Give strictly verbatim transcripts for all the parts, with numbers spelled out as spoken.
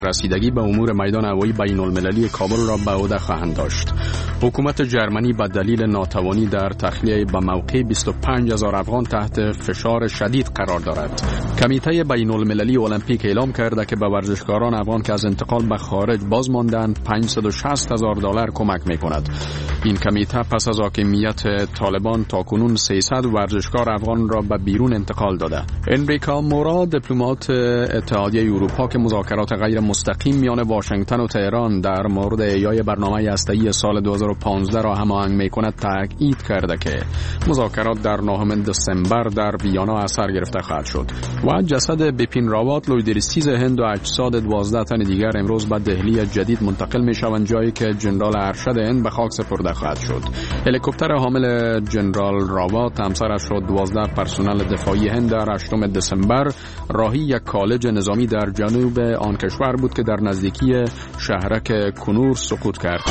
رسیدگی به امور میدان هوایی بین المللی کابل را به عهده خواهند داشت. حکومت جرمنی به دلیل ناتوانی در تخلیه به موقع بیست و پنج هزار افغان تحت فشار شدید قرار دارد. کمیته بین المللی المپیک اعلام کرده که به ورزشکاران افغان که از انتقال به خارج باز ماندند پانصد و شصت هزار دلار کمک می کند. این کمیته پس از حاکمیت طالبان تاکنون سیصد ورزشکار افغان را به بیرون انتقال داده. انریکا مورا، دیپلمات اتحادیه اروپا که مذاکرات غیر مستقیم میان واشنگتن و تهران در مورد احیای برنامه هسته‌ای سال دو هزار و پانزده را هماهنگ می‌کند، تاکید کرده که مذاکرات در نهم دسامبر در ویانا اثر گرفته خواهد شد. و جسد بیپین راوت، لویدریستیز هند و اجساد دوازده تن دیگر امروز به دهلی جدید منتقل می‌شوند، جایی که جنرال ارشد هند به خاک سپرده خواهد شد. هلیکوپتر حامل جنرال راوت، همسرش و دوازده پرسنل دفاعی هند در هشتم دسامبر راهی یک کالج نظامی در جنوب آن کشور بود که در نزدیکی شهرک کنور سقوط کرد.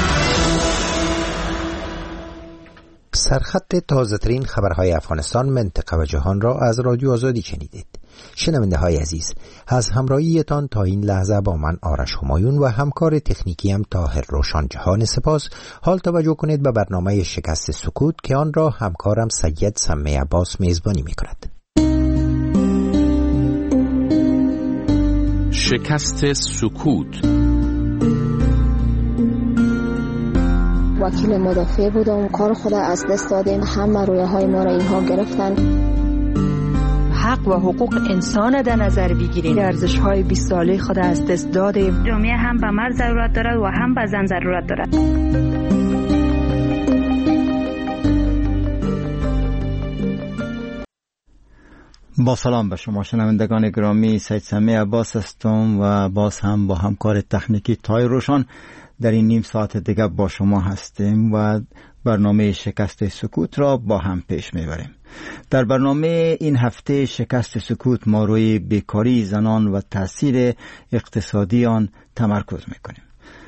سرخط تازه‌ترین خبرهای افغانستان، منطقه و جهان را از رادیو آزادی شنیدید. شنونده های عزیز، از همراهیتان تا این لحظه با من آرش همایون و همکار تکنیکی هم طاهر روشن جهان سپاس. حال توجه کنید به برنامه شکست سکوت که آن را همکارم سید سمی عباس میزبانی میکند. شکست سکوت. وکیل مدافع بودم، کار خود از دست دادیم، همه رویه های ما را اینها گرفتن. حق و حقوق انسان در نظر بگیریم، ارزش های بیست ساله خود از دست دادیم. جامعه هم به مرد ضرورت دارد و هم به زن ضرورت دارد. با سلام به شما شنوندگان گرامی، سید سمی عباس هستم و باز هم با همکار تکنیکی طاهر روشن در این نیم ساعت دیگه با شما هستیم و برنامه شکست سکوت را با هم پیش میبریم. در برنامه این هفته شکست سکوت ما روی بیکاری زنان و تاثیر اقتصادی آن تمرکز میکنیم.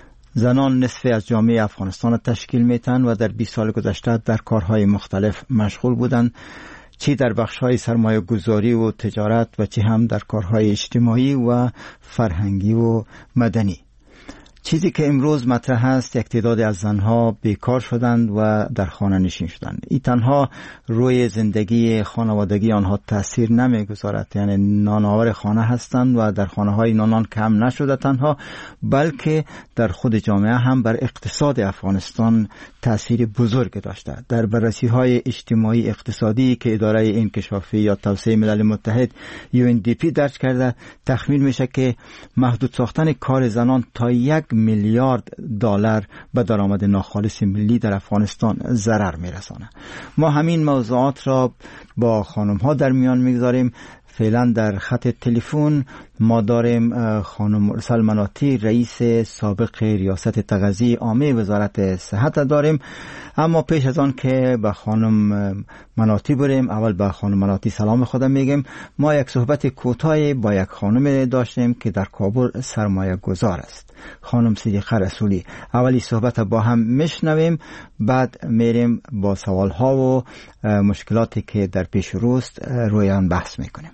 زنان نصف از جامعه افغانستان را تشکیل میتن و در بیست سال گذشته در کارهای مختلف مشغول بودند، چی در بخش‌های سرمایه گذاری و تجارت و چی هم در کارهای اجتماعی و فرهنگی و مدنی. چیزی که امروز مطرح است، یک تعداد از زنها بیکار شدند و در خانه نشین شدند. این تنها روی زندگی خانوادگی آنها تأثیر نمیگذارد، یعنی نانآور خانه هستند و در خانه های نانان کم نشده تنها، بلکه در خود جامعه هم بر اقتصاد افغانستان تأثیر بزرگ داشته. در بررسی های اجتماعی اقتصادی که اداره انکشافی یا توسعه ملل متحد یو ان دی پی درج کرده، تخمین میشه که محدود ساختن کار زنان تا یک میلیارد دلار به درآمد ناخالص ملی در افغانستان ضرر میرسانه. ما همین موضوعات را با خانم ها در میان میگذاریم. فعلا در خط تلفن ما داریم خانم ارسل مناطی، رئیس سابق ریاست تغذیه عامه وزارت صحت داریم. اما پیش از آن که به خانم مناطی بریم، اول به خانم مناطی سلام خودم میگم. ما یک صحبت کوتاهی با یک خانم داشتیم که در کابل سرمایه گذار است، خانم صدیقه رسولی. اولی صحبت با هم میشنویم، بعد میریم با سوال ها و مشکلاتی که در پیش روست روی آن بحث میکنیم.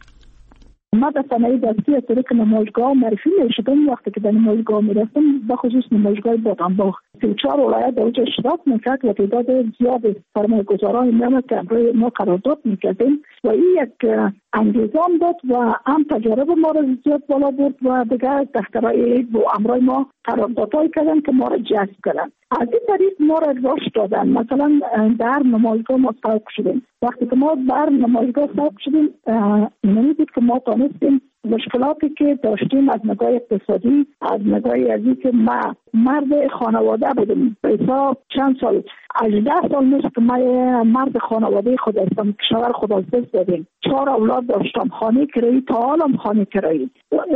ما به صنایع دستی از طریق نمایشگاه معرفی میشدم. وقتی که به نمایشگاه میرفتم، به خصوص نمایشگاه بادامباغ، سی و چهار ولایت در اونجا اشتراک میکرد و تعداد زیاد سرمایه گذاران میامد که برای ما قرارداد میکردیم و این یک انگیزان داد و هم تجارب ما را زیاد بالا برد و دیگر دفترهای با امرای ما قراردادهایی کردن که ما را جذب کردن. از این طریق ما را رشد دادن. مثلا در نمایشگاه ما سوق شدیم. وقتی که ما در نمایشگاه سوق شدیم، نمیدید که ما تانستیم مشکلاتی که داشتیم از نگاه اقتصادی، از نگاه ازی که ما مرد خانواده بودیم. بیسا چند سال، هجده سال نیست که من مرد خانواده خود هستم که شوهر خود از دست دادیم. چهار اولاد داشتم، خانه کرایی، تا حالم خانه کرایی.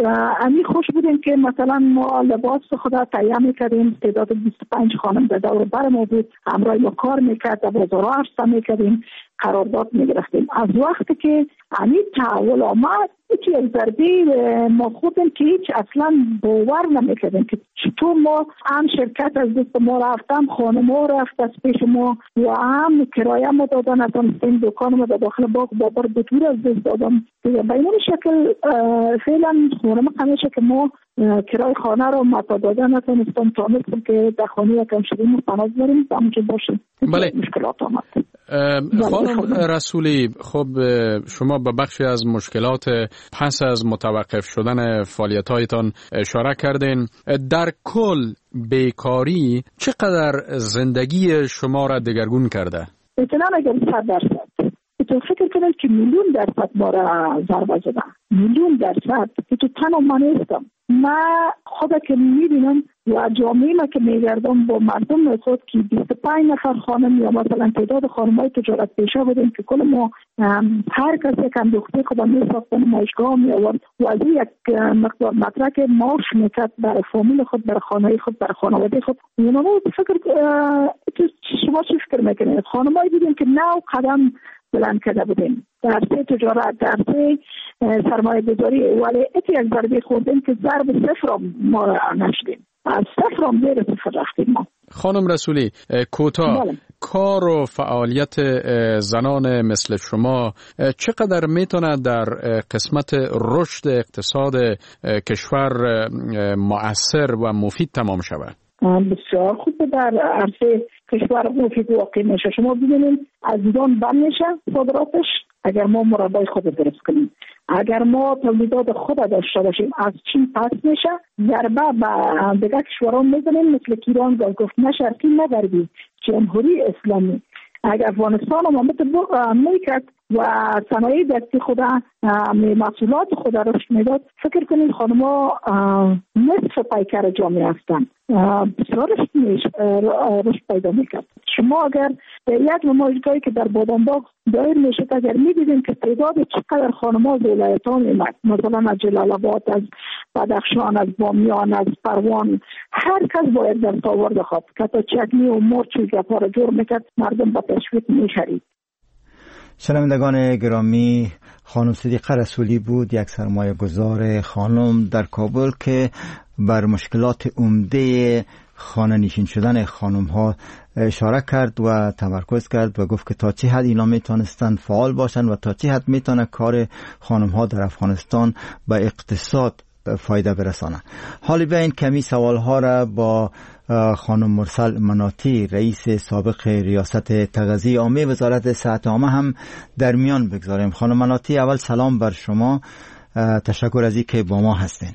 امی خوش بودیم که مثلا ما لباس خود تهیه میکردیم. تعداد بیست و پنج خانم به دور بر ما بود، همراه ما کار میکرد، در بازارها عرضه میکردیم، قرارداد میگرفتیم. از وقتی که امی تحول آمد، هیچی از ضربی ما خودم که هیچ اصلا باور نمیکردیم که چطور ما هم شرکت از دست ما رفتم، خانه ما رفت از پیش ما و هم کرایه ما دادن، از این دکان ما داخل باغ بابر بطور از دست دادم. به این شکل فعلا خانه ما همیشه که ما کرای خانه رو متا داده نتونستم تانستم که در خانه یکم شدیم و پناه بریم همون که باشیم. بله. مشکلات آمد. خانم رسولی، خب شما به بخشی از مشکلات پس از متوقف شدن فعالیت‌هایتان اشاره کردین. در کل بیکاری چقدر زندگی شما را دگرگون کرده؟ اطلاع اگر صد درصد تو فکر کنید که میلیون درصد ما را ضربه زدن، میلیون درصد که تو تنها من نیستم. من خدا که میبینم و جامعه ما که میگردم با مردم خود که بیست و پنج نفر خانم یا مثلا تعداد خانم‌های تجارت پیشه بودیم که کل ما هر کسی یک اندوخته خدا میساختن مایشگاه می آورد و از یک مقدار مطرح که معاش میکرد برای فامیل خود، برای خانه خود، برای خانواده خود. یعنی فکر شما چی فکر میکنید؟ خانم‌های دیدیم که نو قدم بلند کرده بودیم در سه تجارت، در سه سرمایه گذاری، ولی ایتی یک ضربه خوردیم که ضرب صفر ما را نشدیم، از صفر هم زیر صفر رفتیم ما. خانم رسولی، کوتاه کار و فعالیت زنان مثل شما چقدر میتونه در قسمت رشد اقتصاد کشور مؤثر و مفید تمام شود؟ بسیار خوب در عرصه کشور مفید واقع میشه. شما ببینید از ایران بند میشه صادراتش اگر ما مربای خود درست کنیم، اگر ما تولیدات خود داشته باشیم از چین پس میشه، ضربه به دیگر کشوران میزنیم مثل ایران گفت نه شرقی نه غربی، جمهوری اسلامی. اگر افغانستان هم مثل میکرد و صنایع دستی خود محصولات خود رشد میداد، فکر کنید خانم‌ها نصف پیکر جامعه هستند، بسیار رشد پیدا میکرد. شما اگر یک نمایشگاهی که در بادامباغ دایر میشه اگر میدیدیم که تعداد چقدر خانم‌ها از ولایت‌ها میمد، مثلا از جلال آباد، از بدخشان، از بامیان، از پروان، هر کس باید در آورد خود که تا چکنی و مرچ و گپا را جور میکرد، مردم با تشویق میخرید. شنوندگان گرامی، خانم صدیقه رسولی بود، یک سرمایه گذار خانم در کابل که بر مشکلات عمده خانه نشین شدن خانم ها اشاره کرد و تمرکز کرد و گفت که تا چه حد اینا میتونستن فعال باشن و تا چه حد میتونه کار خانم ها در افغانستان به اقتصاد فایده برسانه. حالی بیاین کمی سوال ها را با خانم مرسل مناطی، رئیس سابق ریاست تغذیه عامه وزارت صحت عامه هم در میان بگذاریم. خانم مناطی، اول سلام بر شما، تشکر از اینکه با ما هستین.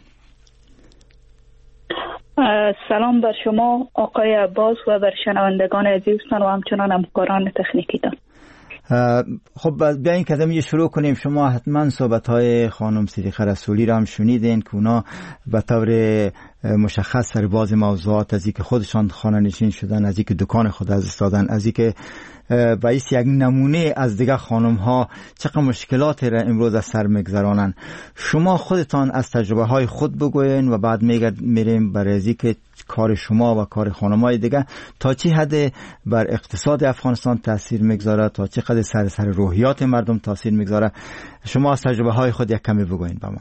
سلام بر شما آقای عباس و بر شنوندگان عزیزتان و همچنان همکاران تکنیکیتان. خب بیاین کدمی شروع کنیم. شما حتما صحبت‌های خانم صدیقه رسولی را هم شنیدین که اونا به طور مشخص سر باز موضوعات از اینکه خودشان خانه نشین شدن، از اینکه دکان خود از استادن، از اینکه باعث یک نمونه از دیگه خانم ها چقدر مشکلات را امروز از سر میگذرانن. شما خودتان از تجربه های خود بگوین و بعد میریم برای اینکه کار شما و کار خانم‌های دیگه تا چه حد بر اقتصاد افغانستان تاثیر میگذاره، تا چه حد سر سر روحیات مردم تاثیر میگذاره. شما از تجربه های خود یک کمی بگوین با ما.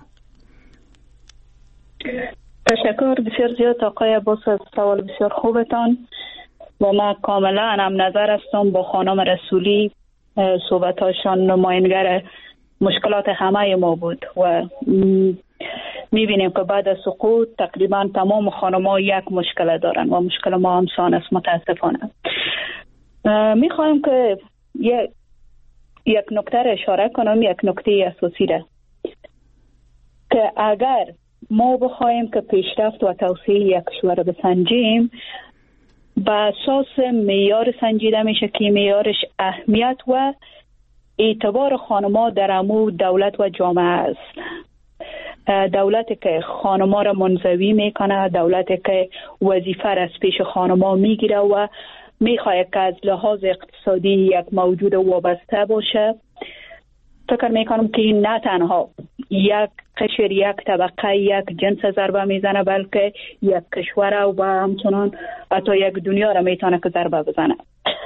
تشکر بسیار زیاد آقای عباس از سوال بسیار خوبتان و ما کاملا هم نظر هستم با خانم رسولی. صحبتاشان نماینگر مشکلات همه ما بود و میبینیم که بعد از سقوط تقریبا تمام خانم‌ها یک مشکل دارن و مشکل ما هم سان است متاسفانه. میخوایم که یک یک نکته را اشاره کنم، یک نکته اساسی را که اگر ما بخوایم که پیشرفت و توسعه یک کشور بسنجیم، به اساس معیار سنجیده میشه که معیارش اهمیت و اعتبار خانم‌ها در امو دولت و جامعه است. دولتی که خانم‌ها را منزوی میکنه، دولتی که وظیفه را از پیش خانم‌ها میگیره و میخواد که از لحاظ اقتصادی یک موجود وابسته باشه، فکر میکنم که این نه تنها یک قشر، یک طبقه، یک جنس ضربه میزنه، بلکه یک کشور و همچنان حتی یک دنیا را میتونه که ضربه بزنه.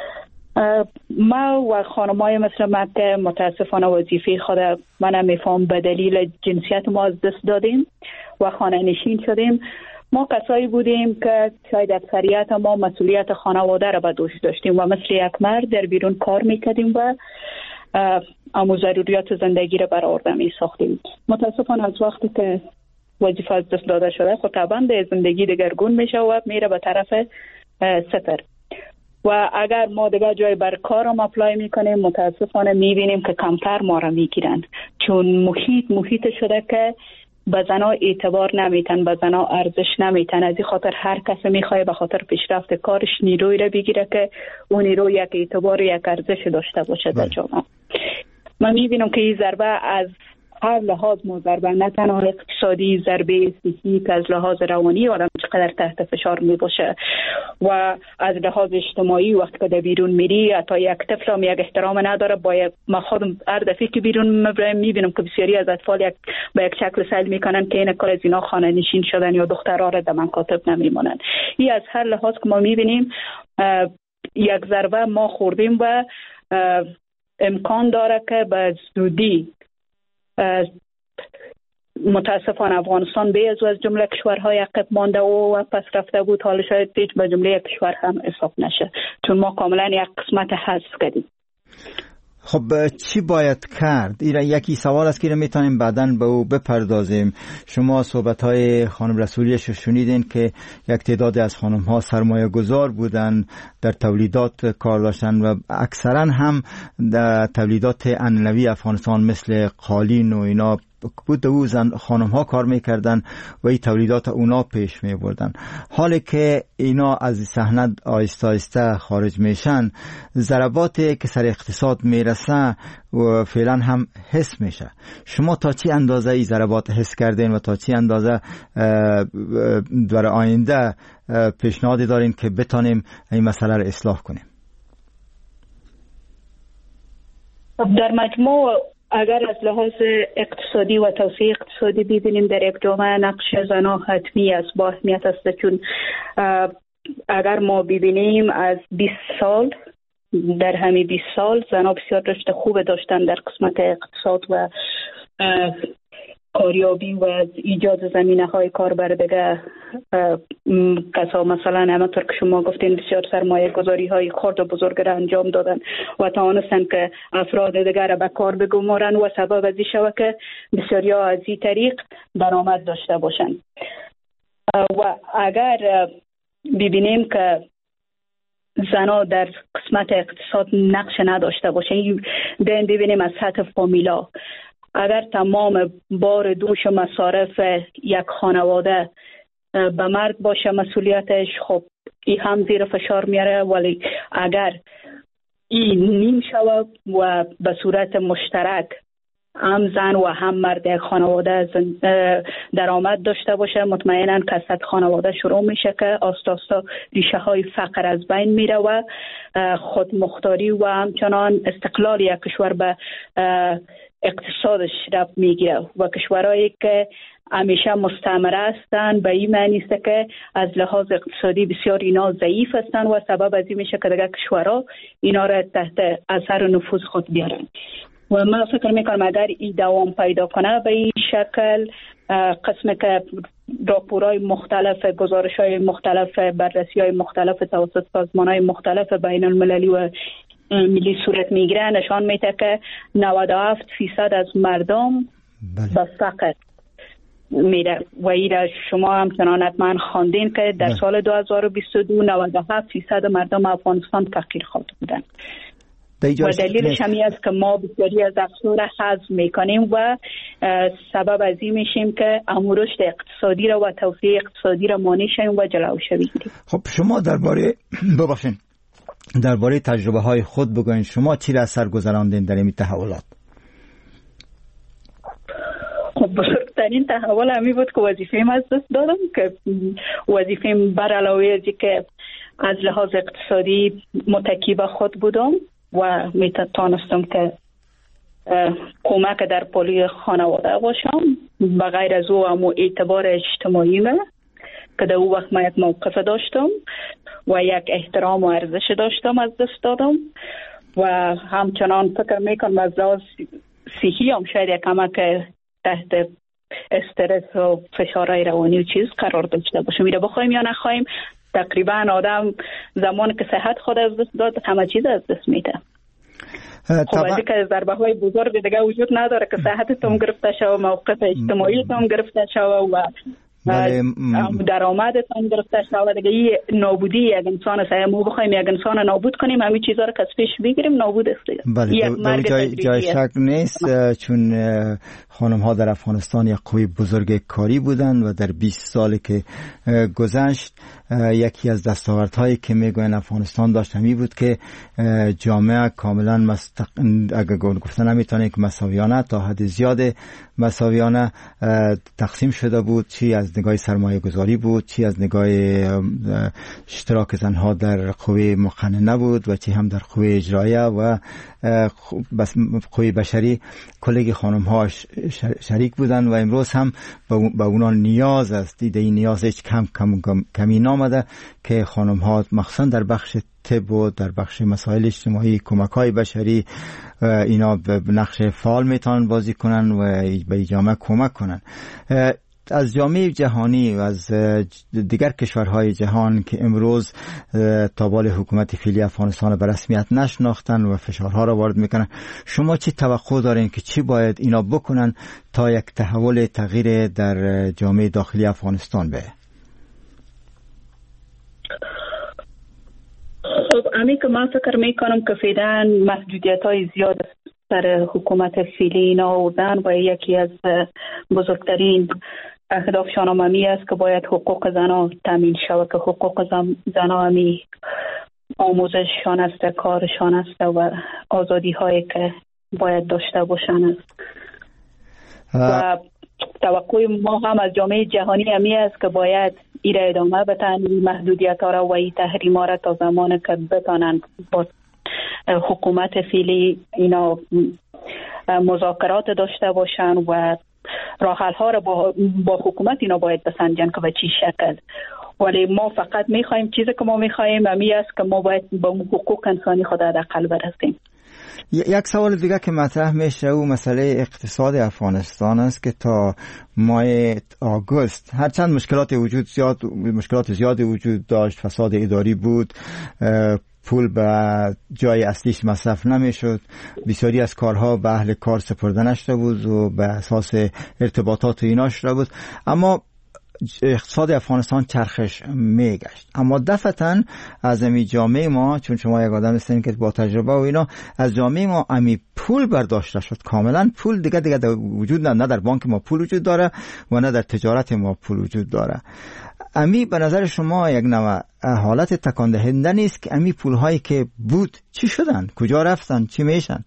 ما و خانمای مثل ما که متاسفانه وظیفه خود من نمیفهم به دلیل جنسیت ما از دست دادیم و خانه نشین شدیم. ما کسایی بودیم که شاید اکثریت ما مسئولیت خانواده را به دوش داشتیم و مثل یک مرد در بیرون کار میکردیم و امو ضروریات زندگی را برآورده می ساختیم. متاسفانه از وقتی که وظیفه از دست داده شده خب طبعا به زندگی دگرگون میشه و میره به طرف صفر. و اگر ما دیگه جای بر کارم اپلای میکنیم متاسفانه میبینیم که کمتر ما را میگیرن، چون محیط محیط شده که به زنا اعتبار نمیتن، به زنا ارزش نمیتن. از این خاطر هر کس میخواد به خاطر پیشرفت کارش نیروی را بگیره که اون نیروی یک اعتبار یک ارزش داشته باشه در جامعه. من میبینم که این ضربه از هر لحاظ ضربه، نه تنها اقتصادی، ضربه صحی که از لحاظ روانی آدم چقدر تحت فشار می باشه و از لحاظ اجتماعی وقتی که در بیرون میری حتی یک طفل هم یک احترام نداره. باید ما خودم هر دفعه که بیرون میبینم که بسیاری از اطفال یک با یک شکل سیل میکنن که این کار از اینا خانه نشین شدن یا دخترها را در مکاتب نمیمونن. این از هر لحاظ که ما میبینیم یک ضربه ما خوردیم و امکان داره که به زودی متاسفانه افغانستان به از جمله کشورهای عقب مانده و پس رفته بود حالا شاید هیچ به جمله کشور هم حساب نشه، چون ما کاملا یک قسمت حذف کردیم. خب چی باید کرد؟ این یکی سوال است که میتونیم بعداً به او بپردازیم. شما صحبت‌های خانم رسولیش شنیدین که یک تعداد از خانم‌ها سرمایه گذار بودن، در تولیدات کار داشتن و اکثراً هم در تولیدات عنعنوی افغانستان مثل قالین و اینا بود او زن خانم ها کار میکردن و این تولیدات اونا پیش میبردن. حالی که اینا از صحنه آیسته آیسته خارج میشن، ضرباتی که سر اقتصاد میرسه و فعلا هم حس میشه. شما تا چی اندازه این ضربات حس کردین و تا چی اندازه در آینده پیشنهادی دارین که بتانیم این مسئله رو اصلاح کنیم؟ در مجموع اگر از لحاظ اقتصادی و توسعه اقتصادی ببینیم در یک جامعه نقش زنان حتمی است، با اهمیت است، چون اگر ما ببینیم از بیست سال در همین بیست سال زنان بسیار رشد خوب داشتن در قسمت اقتصاد و کاریابی و ایجاد زمینه های کار بر دیگه کسا. مثلا همونطور که شما گفتین بسیار سرمایه گذاری های خرد و بزرگ را انجام دادن و توانستن که افراد دیگر را به کار بگمارن و سبب از این شود که بسیاری ها از این طریق درآمد داشته باشن. و اگر ببینیم که زنا در قسمت اقتصاد نقش نداشته باشه، بین ببینیم از سطح فامیلا، اگر تمام بار دوش مصارف یک خانواده به مرد باشه مسئولیتش، خب این هم زیر فشار میاره. ولی اگر این نیم شود و به صورت مشترک هم زن و هم مرد یک خانواده درآمد داشته باشه، مطمئنا کسات خانواده شروع میشه که آستا آستا ریشه های فقر از بین میره و خودمختاری و همچنان استقلال یک کشور به اقتصادش رفت میگیره. و کشورهایی که همیشه مستعمره هستند به این معنی است که از لحاظ اقتصادی بسیار اینا ضعیف هستند و سبب از این میشه که دیگه کشورها اینا را تحت اثر و نفوذ خود بیارن. و من فکر میکنم اگر این دوام پیدا کنه به این شکل، قسم که راپورهای مختلف، گزارش‌های مختلف، بررسی‌های مختلف توسط سازمان‌های مختلف بین المللی و ملی صورت میگیره، نشان میده که نود و هفت فیصد از مردم به فقر میره و این شما همچنان حتما خواندین که در سال دو هزار و بیست و دو نود و هفت فیصد مردم افغانستان فقیر خواهد بودن. و دلیلش همی است که ما بسیاری از افزار حذف میکنیم و سبب از این میشیم که رشد اقتصادی را و توسعه اقتصادی را مانع شویم و جلوش بگیریم. خب شما درباره ببخشید درباره تجربه های خود بگوین، شما چی را اثر گذراندین در این تحولات؟ خب بزرگترین تحول همی بود که وظیفه‌ام از دست دادم، که وظیفه‌ام بر علاوه از که از لحاظ اقتصادی متکی به خود بودم و میتونستم که کمک در پولی خانواده باشم، بغیر از او هم اعتبار اجتماعی من که در او وقت من یک موقف داشتم و یک احترام و ارزش داشتم از دست دادم. و همچنان فکر میکنم از لحاظ صحی هم شاید یک کمک تحت استرس و فشارهای روانی و چیز قرار داشته باشم. میره بخوایم یا نخوایم تقریبا آدم زمان که صحت خود از دست داد همه چیز از دست میده. خب از اینکه ضربه های بزرگ دیگه وجود نداره که صحتتون گرفته شوه، موقف اجتماعیتون گرفته شوه و درآمدتان گرفته شوه دیگه. این نابودی یک انسان است. ما بخوایم یک انسان نابود کنیم همین چیزا رو که از پیش بگیریم نابود است. بله جای, جای شک نیست، چون خانم ها در افغانستان یک قوی بزرگ کاری بودند و در بیست سالی که گذشت یکی از دستاوردهایی که میگوین افغانستان داشت همی بود که جامعه کاملا مستق... اگر گفتن نمیتونه که مساویانه تا حد زیاد مساویانه تقسیم شده بود، چی از نگاه سرمایه گذاری بود، چی از نگاه اشتراک زنها در قوه مقننه بود و چی هم در قوه اجرایه و بس قوه بشری. کلیگ خانم ها شریک بودن و امروز هم به اونا نیاز است. دیده این نیاز هیچ کم کم کمی نامده که خانم ها مخصوصا در بخش طب و در بخش مسائل اجتماعی کمک های بشری اینا به نقش فعال میتونن بازی کنن و به جامعه کمک کنن. از جامعه جهانی و از دیگر کشورهای جهان که امروز تابال حکومت فعلی افغانستان به رسمیت نشناختن و فشارها را وارد میکنن، شما چی توقع دارین که چی باید اینا بکنن تا یک تحول تغییر در جامعه داخلی افغانستان به؟ خب امی که من فکر میکنم که فعلا محدودیت های زیاد در حکومت فعلی اینا آوردن و یکی از بزرگترین اهدافشان هم همی است که باید حقوق زنها تامین شود، که حقوق زنها همی آموزششان است، کارشان است و آزادی هایی که باید داشته باشن است. و توقع ما هم از جامعه جهانی همی است که باید ایره ادامه بتن محدودیت ها را و این تحریم ها را تا زمان که بتانند با حکومت فعلی اینا مذاکرات داشته باشن و راه حل ها را با, با حکومت اینا باید بسنجن که به چی شکل. ولی ما فقط میخوایم چیزی که ما میخوایم همی است که ما باید با حقوق انسانی خود حداقل برسیم. یک سوال دیگه که مطرح میشه او مسئله اقتصاد افغانستان است که تا ماه آگوست هرچند مشکلات وجود زیاد مشکلات زیادی وجود داشت، فساد اداری بود، پول به جای اصلیش مصرف نمیشد، بسیاری از کارها به اهل کار سپرده نشده بود و به اساس ارتباطات اینا شده بود، اما اقتصاد افغانستان چرخش میگشت. اما دفعتاً از امی جامعه ما، چون شما یک آدم هستین که با تجربه و اینا، از جامعه ما امی پول برداشته شد. کاملا پول دیگه دیگه وجود نه، نه در بانک ما پول وجود داره و نه در تجارت ما پول وجود داره. امی به نظر شما یک نوع حالت تکان دهنده نیست که امی پولهایی که بود چی شدن؟ کجا رفتن؟ چی میشن؟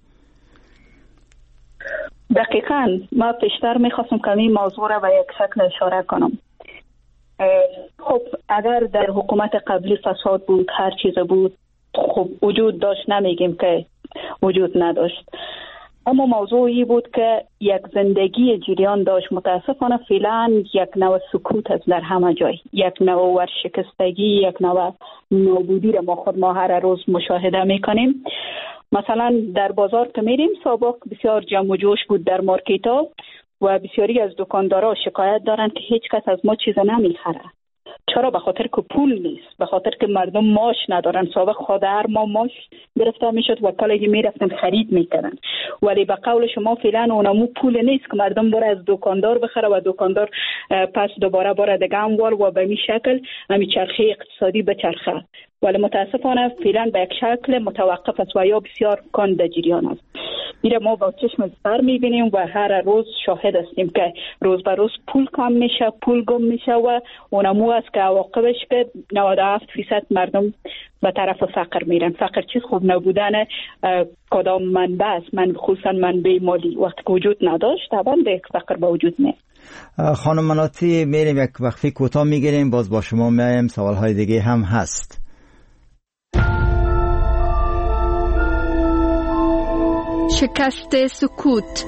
دقیقاً ما پیشتر میخواستم که این موضوع را به یک شکل اشاره کنم. خب اگر در حکومت قبلی فساد بود، هر چیز بود، خب وجود داشت، نمیگیم که وجود نداشت، اما موضوعی بود که یک زندگی جریان داشت. متاسفانه فعلا یک نوع سکوت است در همه جای، یک نوع ورشکستگی، یک نوع نابودی را ما خود ما هر روز مشاهده میکنیم. مثلا در بازار که میریم سابق بسیار جمع و جوش بود در مارکت ها و بسیاری از دکاندارا شکایت دارن که هیچ کس از ما چیز نمیخره. چرا؟ به خاطر که پول نیست، به خاطر که مردم ماش ندارن. سابق خود هر ما ماش گرفته میشد و کالایی میرفتن خرید میکردن، ولی به قول شما فعلا اونمو پول نیست که مردم بره از دکاندار بخره و دکاندار پس دوباره بره دیگه اموال و به این شکل همین چرخه اقتصادی بچرخه. ولی متاسفانه فعلا به یک شکل متوقف است و یا بسیار کند جریان است. میره ما با چشم سر میبینیم و هر روز شاهد هستیم که روز به روز پول کم میشه، پول گم میشه و اونمو است که عواقبش که نود و هفت درصد مردم به طرف فقر میرن. فقر چیز خوب نبودن کدام منبع است، من خصوصا منبع مالی وقتی که وجود نداشت طبعا به فقر با وجود میاد. خانم مناطی میریم یک وقفه کوتاه میگیریم، باز با شما میایم، سوالهای دیگه هم هست. شکست سکوت،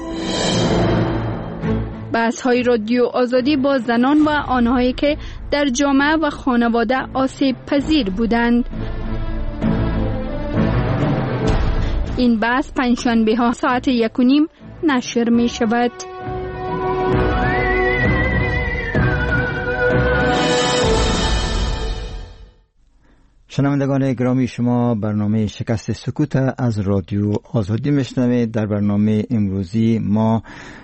بحث‌های رادیو آزادی با زنان و آنهایی که در جامعه و خانواده آسیب پذیر بودند. این بحث پنجشنبه ها ساعت یک و نیم نشر می شود. شنوندگان گرامی، شما برنامه شکست سکوت از رادیو آزادی میشنوید. در برنامه امروزی ما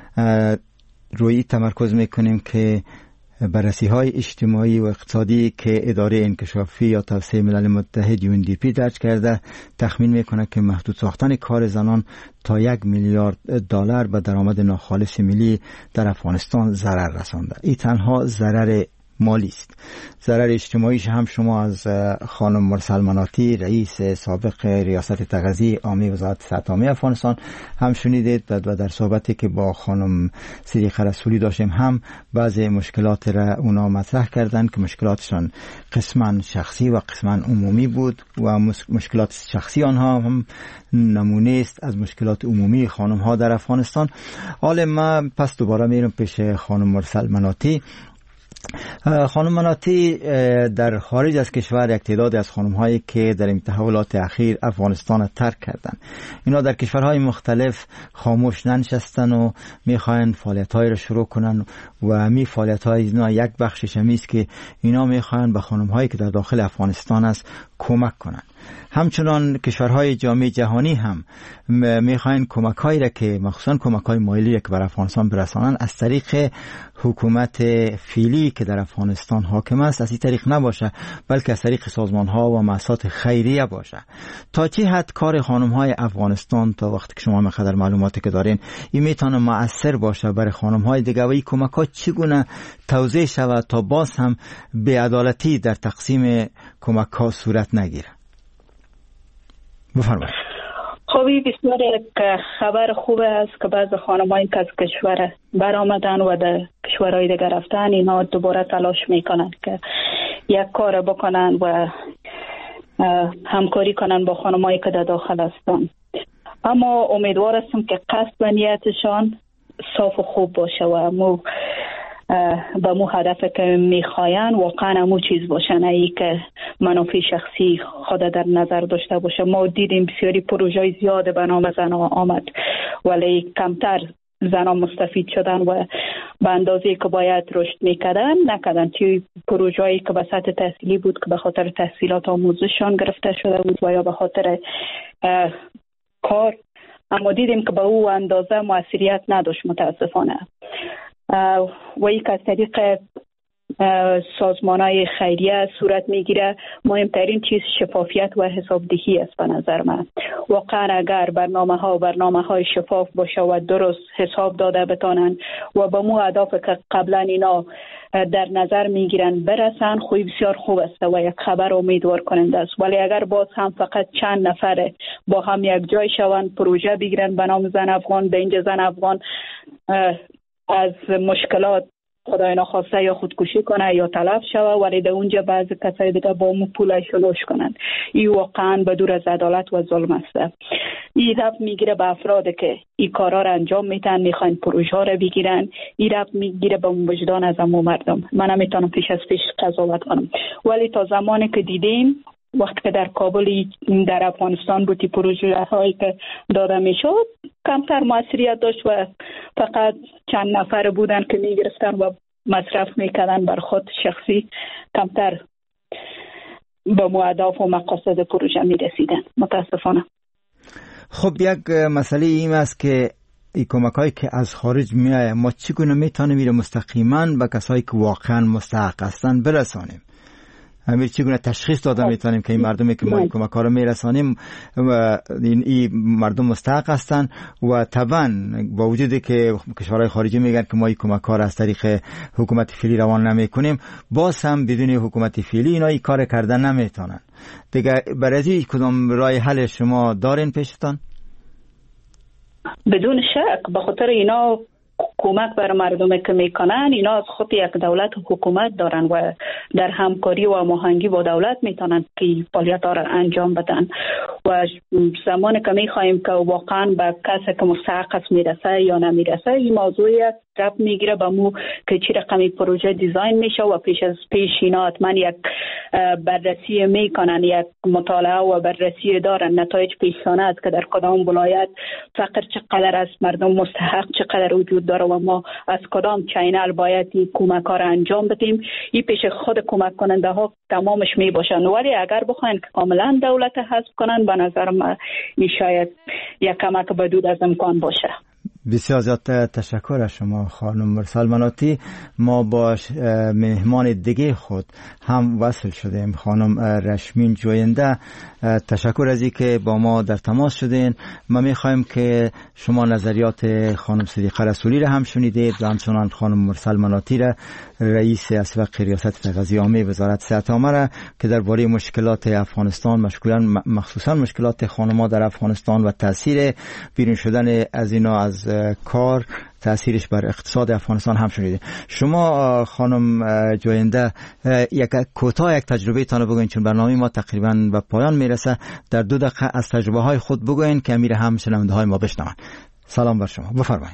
روی تمرکز میکنیم که بررسی های اجتماعی و اقتصادی که اداره انکشافی یا توسعه ملل متحد یو ان دی پی درج کرده تخمین میکنه که محدود ساختن کار زنان تا یک میلیارد دلار به درآمد ناخالص ملی در افغانستان ضرر رسانده. این تنها ضرر مالی است. ضرر اجتماعیش هم شما از خانم مرسل مناطی، رئیس سابق ریاست تغذیه عامه وزارت صحت عامه افغانستان هم شنیدید و در صحبتی که با خانم صدیقه رسولی داشتیم هم بعضی مشکلات را اونا مطرح کردن که مشکلاتشان قسما شخصی و قسما عمومی بود و مشکلات شخصی آنها هم نمونه است از مشکلات عمومی خانم ها در افغانستان. حالا ما پس دوباره میرم پیش خانم مرسل مناطی. خانم مناطی، در خارج از کشور یک تعداد از خانم هایی که در تحولات اخیر افغانستان ترک کردن، اینا در کشورهای مختلف خاموش ننشستن و میخواین فعالیت های را شروع کنن و می فعالیت های اینا یک بخشش همیست که اینا میخواین به خانم هایی که در داخل افغانستان است کمک کنن. همچنان کشورهای جامعه جهانی هم میخواین کمک هایی را که مخصوصا کمک های مالی را که بر افغانستان برسانن از طریق حکومت فعلی که در افغانستان حاکم است از این طریق نباشه، بلکه از طریق سازمان ها و مؤسسات خیریه باشه. تا چه حد کار خانم های افغانستان تا وقتی که شما مقدار معلوماتی که دارین این میتونه مؤثر باشه برای خانم های دیگه و این کمک ها چگونه توزیع شود تا باز هم بی‌عدالتی در تقسیم کمک ها صورت نگیره؟ بفرمایید. خوبی بسیار یک خبر خوب است که بعض خانمایی که از کشور برآمدن و در کشورهای دیگر رفتن اینا دوباره تلاش میکنن که یک کار بکنن و همکاری کنن با خانمایی که در داخل هستن. اما امیدوار هستم که قصد و نیتشان صاف و خوب باشه و مو به مو هدف که میخواین واقعا مو چیز باشه، نه ای که منافع شخصی خود در نظر داشته باشه. ما دیدیم بسیاری پروژه زیاد به نام زنان آمد ولی کمتر زنان مستفید شدن و به اندازه که باید رشد میکردن نکردن. توی پروژه‌ای که به سطح تحصیلی بود که به خاطر تحصیلات آموزششان گرفته شده بود و یا به خاطر کار، اما دیدیم که به او اندازه موثریت نداشت متاسفانه. و یک از طریق سازمان‌های خیریه صورت میگیره. مهمترین چیز شفافیت و حسابدهی است به نظر من. واقعا اگر برنامه ها و برنامه های شفاف باشه و درست حساب داده بتانن و به مو اهداف که قبلا اینا در نظر میگیرن برسن، خوی بسیار خوب است و یک خبر امیدوار کننده است. ولی اگر باز هم فقط چند نفر با هم یک جای شون پروژه بگیرن به نام زن افغان، به اینجا زن افغان از مشکلات خدای نخواسته یا خودکشی کنه یا تلف شوه ولی در اونجا بعضی کسای دیگه با مو پولش لوش کنن، این واقعا به دور از عدالت و ظلم است. این رفت میگیره به افرادی که این کارا را انجام میتن، میخواین پروژه ها را بگیرن. این رفت میگیره به وجدان از امو مردم. من نمیتونم پیش از پیش قضاوت کنم ولی تا زمانی که دیدیم وقتی که در کابل در افغانستان بودی پروژه هایی که داده میشد کمتر موثریت داشت و فقط چند نفر بودن که میگرفتن و مصرف میکردن بر خود شخصی، کمتر به مهدف و مقاصد پروژه میرسیدن متاسفانه. خب یک مسئله این است که این کمک هایی که از خارج میایه ما چگونه میتونیم میره مستقیما به کسایی که واقعا مستحق هستن برسانیم؟ همین چگونه تشخیص داده میتونیم که این مردمی که ما این کمک ها رو میرسانیم و این, این مردم مستحق هستن و طبعا با وجودی که کشورهای خارجی میگن که ما این کمک ها رو از طریق حکومت فعلی روان نمیکنیم، باز هم بدون حکومت فعلی اینا این کار کردن نمیتونن دیگه. برای کدام راه حل شما دارین پیشتان؟ بدون شک به خاطر اینا کمک بر مردمی که میکنن اینا از خود یک دولت و حکومت دارن و در همکاری و هماهنگی با دولت میتونن که فعالیت ها را انجام بدن و زمانی که میخوایم که واقعا به کسی که مستحق است میرسه یا نمیرسه این موضوع است گپ میگیره به مو که چی رقمی پروژه دیزاین میشه و پیش از پیش اینا حتما یک بررسی میکنن، یک مطالعه و بررسی دارن نتایج پیشانه است که در کدام ولایت فقر چقدر است، مردم مستحق چقدر وجود داره و ما از کدام چینل باید این کمک ها را انجام بدیم. این پیش خود کمک کننده ها تمامش می باشن، ولی اگر بخواین که کاملا دولت حذف کنن به نظر من این شاید یک کمک بدود از امکان باشه. بسیار زیاد تشکر از شما خانم مرسل مناطی. ما با مهمان دیگه خود هم وصل شدیم، خانم رشمین جوینده. تشکر از این که با ما در تماس شدین. ما میخوایم که شما نظریات خانم صدیقه رسولی را هم شنیدید و همچنان خانم مرسل مناطی را، رئیس اسبق ریاست تغذیه عامه وزارت صحت عامه را، که درباره مشکلات افغانستان، مخصوصا مشکلات خانم‌ها در افغانستان و تاثیر بیرون شدن از اینا از کار، تأثیرش بر اقتصاد افغانستان هم شنیده. شما خانم جوینده یک کوتاه یک تجربه تان بگوین، چون برنامه ما تقریبا به پایان میرسه. در دو دقیقه از تجربه های خود بگوین که امیر هم شنونده های ما بشنون. سلام بر شما، بفرمایید.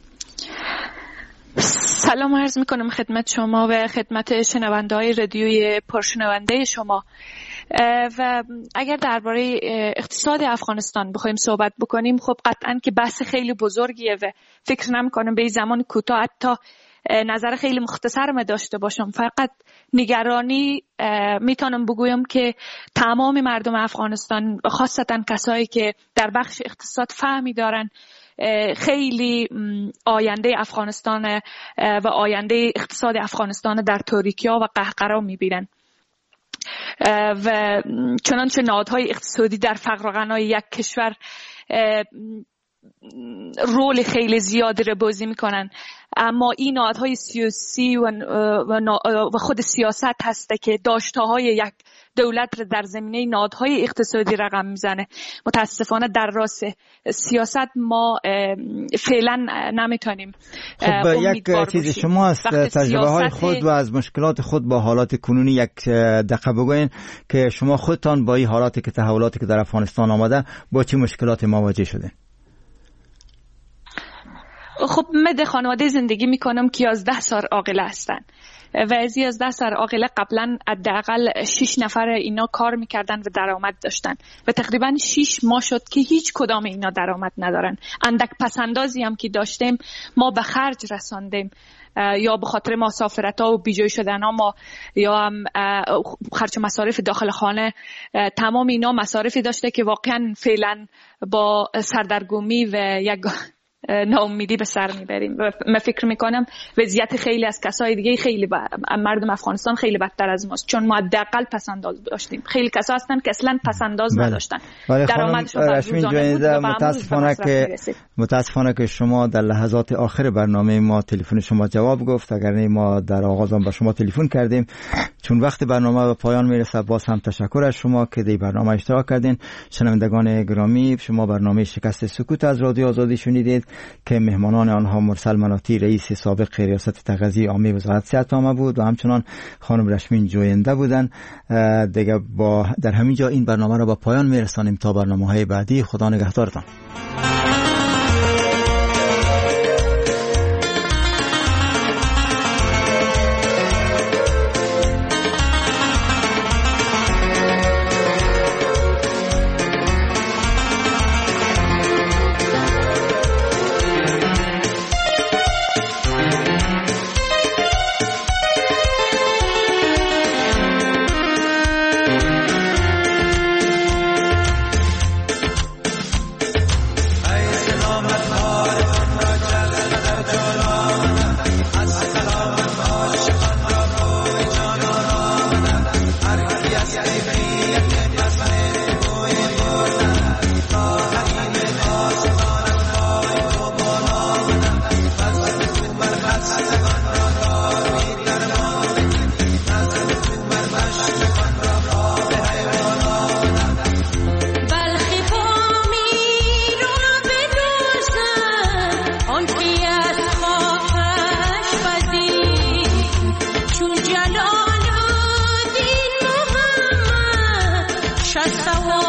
سلام عرض میکنم خدمت شما و خدمت شنونده های رادیوی پرشنونده شما. و اگر درباره اقتصاد افغانستان بخوایم صحبت بکنیم، خب قطعاً که بحث خیلی بزرگیه و فکر نمی‌کنم به این زمان کوتاه حتی نظر خیلی مختصر داشته باشم. فقط نگرانی میتونم بگویم که تمام مردم افغانستان، خاصتاً کسایی که در بخش اقتصاد فهمی دارن، خیلی آینده افغانستان و آینده اقتصاد افغانستان در تاریکی‌ها و قهقرا میبینن. و چنانچه نهادهای اقتصادی در فقر و غنای یک کشور رول خیلی زیادی رو بازی میکنن، اما این نهادهای سیاسی و, و خود سیاست هسته که داشته‌های یک دولت رو در زمینه نهادهای اقتصادی رقم میزنه. متاسفانه در راست سیاست ما فعلا نمیتونیم. خب یک چیز شما از تجربه های خود و از مشکلات خود با حالات کنونی یک دقیقه بگوین که شما خودتان با این حالاتی که تحولاتی که در افغانستان آمده با چه مشکلاتی مواجه شدین؟ خب من در خانواده زندگی میکنم که یازده سال عاقله هستن و از یازده سال عاقله قبلا حداقل شش نفر اینا کار میکردن و درآمد داشتن و تقریبا شش ماه شد که هیچ کدام اینا درآمد ندارن. اندک پسندازی هم که داشتیم ما به خرج رساندیم، یا به خاطر مسافرت ها و بیجای شدن ها ما، یا هم خرج مصارف داخل خانه. تمام اینا مصارفی داشته که واقعا فعلا با سردرگمی و یک ناامیدی به سر میبریم و من فکر میکنم وضعیت خیلی از کسای دیگه خیلی با... مردم افغانستان خیلی بدتر از ماست، چون ما حداقل پسنداز داشتیم. خیلی کسا هستن که اصلا پسنداز نداشتن. درآمدشون روزانه متاسفانه که متاسفانه که شما در لحظات آخر برنامه ما تلفن شما جواب گفت، اگر نه ما در آغاز با شما تلفن کردیم. چون وقت برنامه به پایان میرسه، باز هم تشکر از شما که در برنامه اشتراک کردین. شنوندگان گرامی، شما برنامه شکست سکوت از رادیو آزادی شنیدید که مهمانان آنها مرسل مناطی رئیس سابق ریاست تغذیه عامه وزارت صحت عامه بود و همچنان خانم رشمین جوینده بودند. دیگه با در همین جا این برنامه را به پایان میرسانیم تا برنامه‌های بعدی. خدا نگهدارتان. Just